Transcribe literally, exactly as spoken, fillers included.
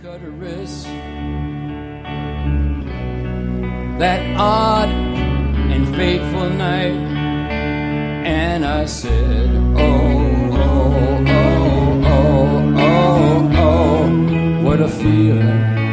cut her wrist. That odd and fateful night, and I said, oh, oh, oh, oh, oh, oh, what a feeling.